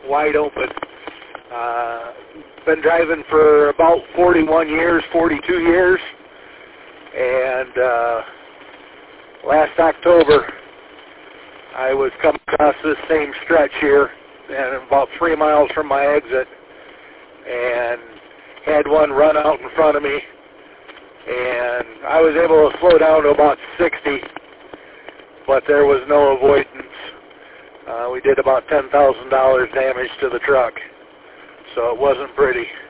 wide open. Been driving for about 41 years, 42 years, and last October I was coming across this same stretch here, and about 3 miles from my exit, and had one run out in front of me, and I was able to slow down to about 60, but there was no avoidance. We did about $10,000 damage to the truck, so it wasn't pretty.